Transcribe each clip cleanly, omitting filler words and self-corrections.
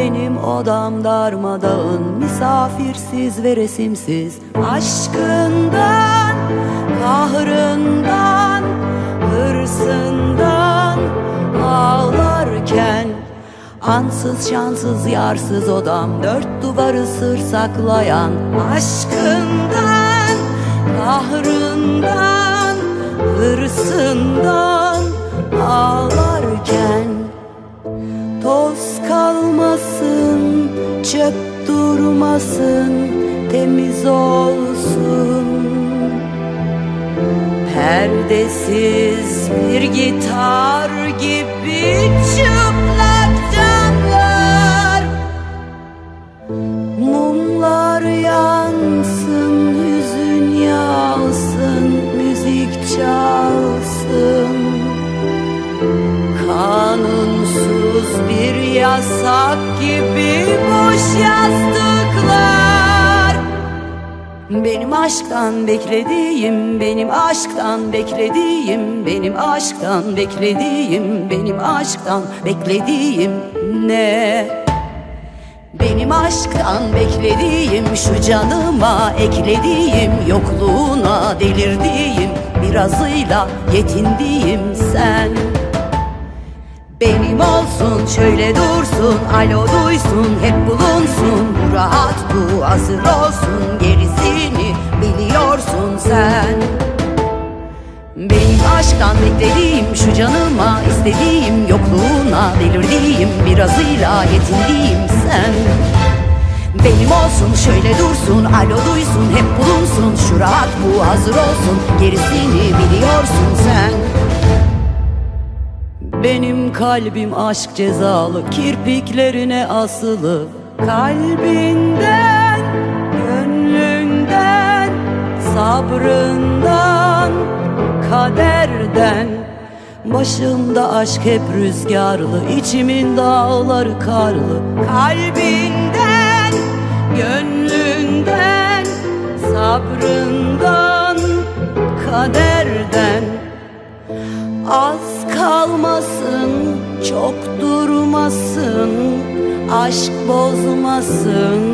Benim odam darmadağın, misafirsiz ve resimsiz. Aşkından, kahrından, hırsından ağlarken ansız şansız yarsız odam, dört duvarı sır saklayan. Aşkından, kahrından, hırsından ağlarken toz kalmasın, çöp durmasın, temiz olsun. Perdesiz bir gitar gibi çıplak camlar, mumlar yansın, hüzün yağsın, müzik çalsın. Kanunsuz bir yasak gibi boş yastıklar. Benim aşktan beklediğim, benim aşktan beklediğim, benim aşktan beklediğim, benim aşktan beklediğim ne? Benim aşktan beklediğim, şu canıma eklediğim, yokluğuna delirdiğim, birazıyla yetindiğim sen. Benim olsun, şöyle dursun, alo duysun, hep bulunsun. Bu rahat, bu hazır olsun, gerisini biliyorsun sen. Benim aşktan beklediğim, şu canıma istediğim, yokluğuna delirdiğim, birazıyla yetindiğim sen. Benim olsun, şöyle dursun, alo duysun, hep bulunsun. Şu rahat, bu hazır olsun, gerisini biliyorsun sen. Benim kalbim aşk cezalı, kirpiklerine asılı. Kalbinden, gönlünden, sabrından, kaderden. Başımda aşk hep rüzgarlı, içimin dağları karlı. Kalbinden, gönlünden, sabrından, kaderden. Az kalmasın, çok durmasın, aşk bozmasın.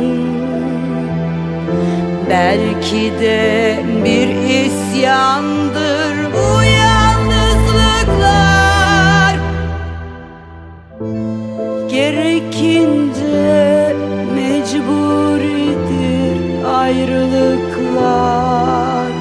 Belki de bir isyandır bu yalnızlıklar. Gerekince mecburidir ayrılıklar.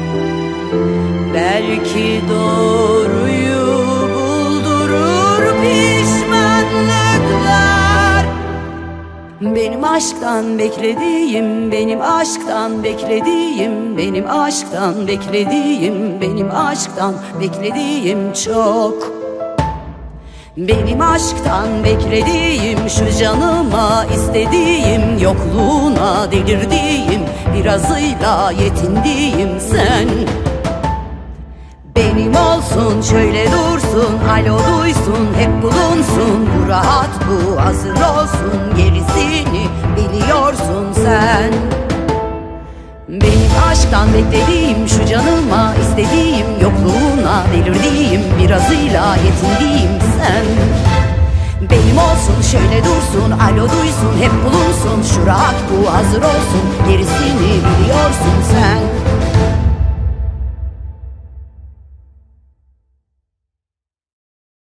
Belki doğruyu buldurur pişmanlıklar. Benim aşktan beklediğim, benim aşktan beklediğim, benim aşktan beklediğim, benim aşktan beklediğim çok. Benim aşktan beklediğim, şu canıma istediğim, yokluğuna delirdiğim, birazıyla yetindiğim sen. Benim olsun, şöyle dursun, alo duysun, hep bulunsun. Bu rahat, bu hazır olsun, gerisini biliyorsun sen. Benim aşktan beklediğim, şu canıma istediğim, yokluğuna delirdiğim, birazıyla yetindiğim sen. Benim olsun, şöyle dursun, alo duysun, hep bulunsun. Şu rahat, bu hazır olsun, gerisini biliyorsun sen.